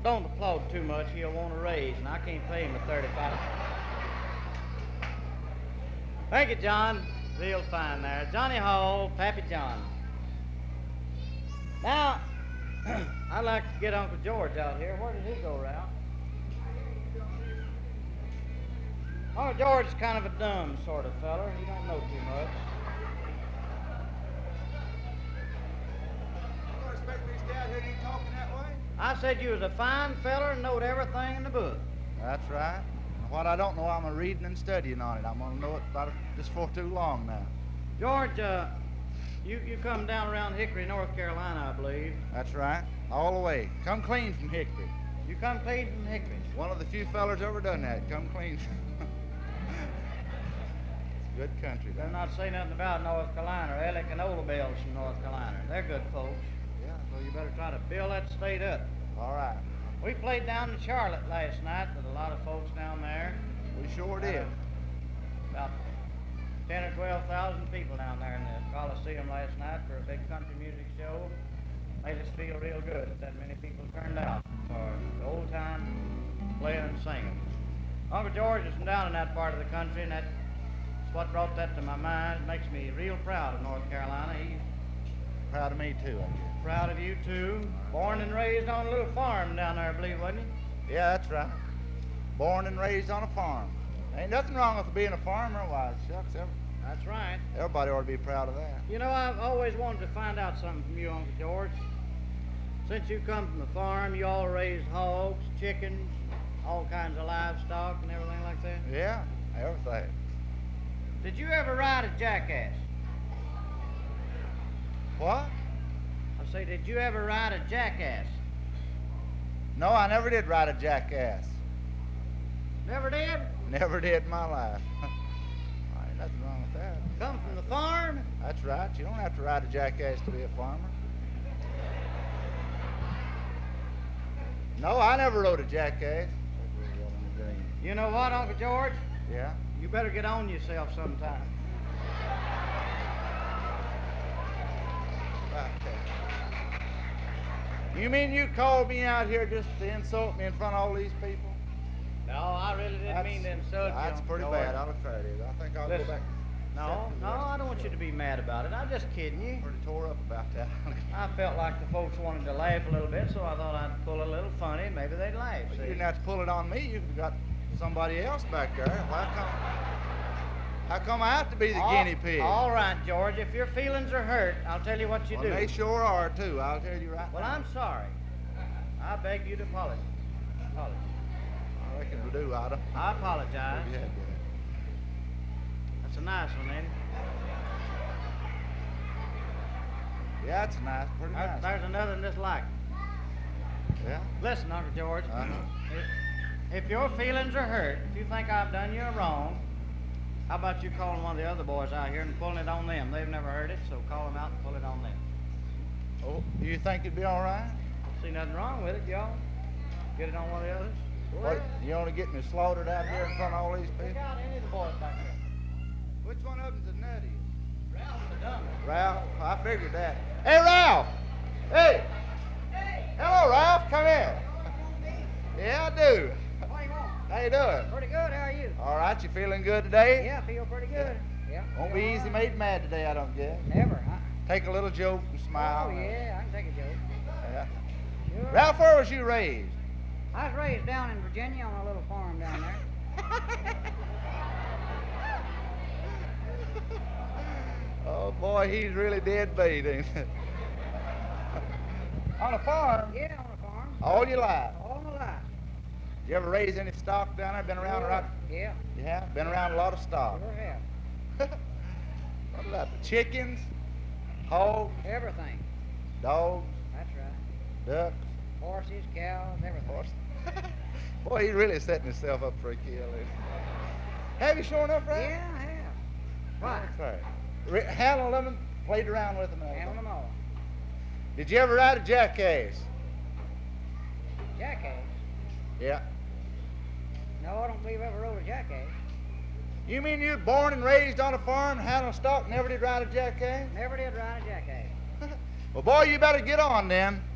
don't applaud too much. He'll want a raise, and I can't pay him at 35. Thank you, John. Real fine there. Johnny Hall, Pappy John. Now, I'd like to get Uncle George out here. Where did he go, Ralph? Uncle George is kind of a dumb sort of feller. He don't know too much. I don't expect me to stay out here and you talking that way. I said you was a fine feller and knowed everything in the book. That's right. And what I don't know, I'm a reading and studying on it. I'm going to know it about just for too long now. George, you come down around Hickory, North Carolina, I believe. That's right. All the way. Come clean from Hickory. You come clean from Hickory. One of the few fellers ever done that. Come clean. Good country. Better not say nothing about North Carolina. Alec and Ola Bells from North Carolina. They're good folks. Yeah. So you better try to build that state up. All right. We played down in Charlotte last night with a lot of folks down there. We sure did. About 10 or 12,000 people down there in the Coliseum last night for a big country music show. Made us feel real good that many people turned out for the old time playing and singing. Uncle George is from down in that part of the country, and that's what brought that to my mind. It makes me real proud of North Carolina. He's Proud of me, too, I guess. proud of you, too. Born and raised on a little farm down there, I believe, wasn't he? Yeah, that's right. Born and raised on a farm. Ain't nothing wrong with being a farmer. Why, shucks, That's right. everybody ought to be proud of that. You know, I've always wanted to find out something from you, Uncle George. Since you come from the farm, you all raised hogs, chickens, all kinds of livestock and everything like that. Yeah, everything. Did you ever ride a jackass? What? I say, did you ever ride a jackass? No, I never did ride a jackass. Never did? Never did in my life. Ain't nothing wrong with that. Come from the farm? That's right. You don't have to ride a jackass to be a farmer. No, I never rode a jackass. You know what, Uncle George? Yeah? You better get on yourself sometime. You mean you called me out here just to insult me in front of all these people? No, I really didn't mean to insult you. That's Uncle pretty George. bad. I'll declare it. I think I'll Listen, go back. No, I don't want you to be mad about it. I'm just kidding you. Pretty tore up about that. I felt like the folks wanted to laugh a little bit, so I thought I'd pull a little funny. Maybe they'd laugh. You See? didn't have to pull it on me. You could have got somebody else back there. How come I have to be the guinea pig? All right, George. If your feelings are hurt, I'll tell you what you Well, do. they sure are, too. I'll tell you right Well, now. I'm sorry. I beg you to apologize. I reckon we do, Ida. I apologize. Yeah, That's a nice one, ain't it? yeah, it's nice. Pretty nice. There's another one just like it. Yeah? Listen, Uncle George. Uh-huh. If your feelings are hurt, if you think I've done you a wrong, how about you calling one of the other boys out here and pulling it on them? They've never heard it, so call them out and pull it on them. Oh, do you think it'd be all right? See nothing wrong with it, y'all. Get it on one of the others. What, you want to get me slaughtered out here in front of all these Pick people? out any of the boys back there. Which one of them's a nutty? Ralph's the dumbest. Ralph? I figured that. Hey, Ralph! Hey! Hello, Ralph. Come here. Yeah, I do. What do you want? How you doing? Pretty good. How are you? All right, you feeling good today? Yeah, I feel pretty good. Yeah. Won't be easy made mad today, I don't guess. Never, huh? Take a little joke and smile. Oh, yeah, I can take a joke. Yeah. Sure. Ralph, where was you raised? I was raised down in Virginia on a little farm down there. Oh, boy, he's really dead beat, ain't he? On a farm? Yeah, on a farm. All your life? All my life. You ever raise any stock down there? Been around a lot? Yeah, You have? Been around a lot of stock. sure have. What about the chickens, hogs, Everything. dogs, That's right. ducks, Horses, cows, everything. horses? Boy, he's really setting himself up for a kill. Isn't he? Have you sure enough, Ralph? Yeah, I have. Why? That's right. Handled them and played around with them. And Handle everything. them all. Did you ever ride a jackass? Jackass? Yeah. No, I don't believe I ever rode a jackass. You mean you were born and raised on a farm, handled stock, never did ride a jackass? Never did ride a jackass. Well, boy, you better get on then.